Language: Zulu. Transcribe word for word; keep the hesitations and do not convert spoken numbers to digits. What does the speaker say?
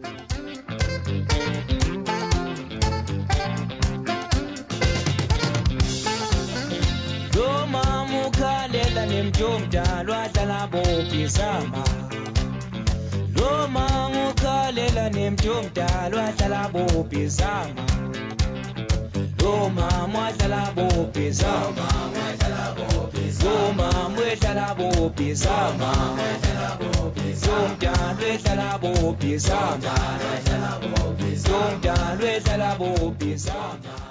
Loma mukhalela nemjomdalwa dlala bophisama Loma mukhalela nemjomdalwa dlala bophisama Loma mwadlala bophisama Loma mwedlala bophisama Jomdalwe dlala bophisama Jomdalwe dlala bophisama